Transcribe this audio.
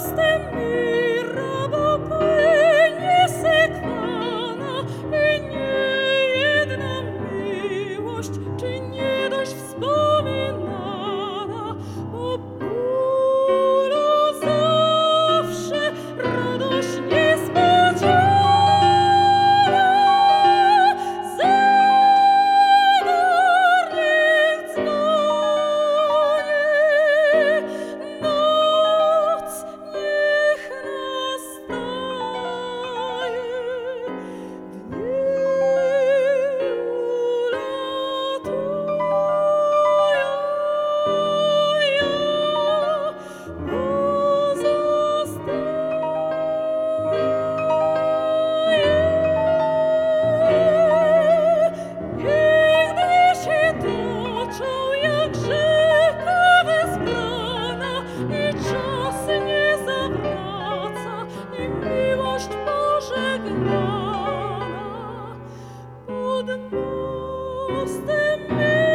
mostem mira, bo płynie sekwana i niejedna miłość, czy nie dość wspominana, bo bólu zawsze radość niespodziana. Zegar niech dzwoni, noc niech nastaje, dni ulatują, ja pozostaję. Niech dni się toczą jak rzeka wezbrana i czas nie zawraca i miłość pożegnana pod mostem.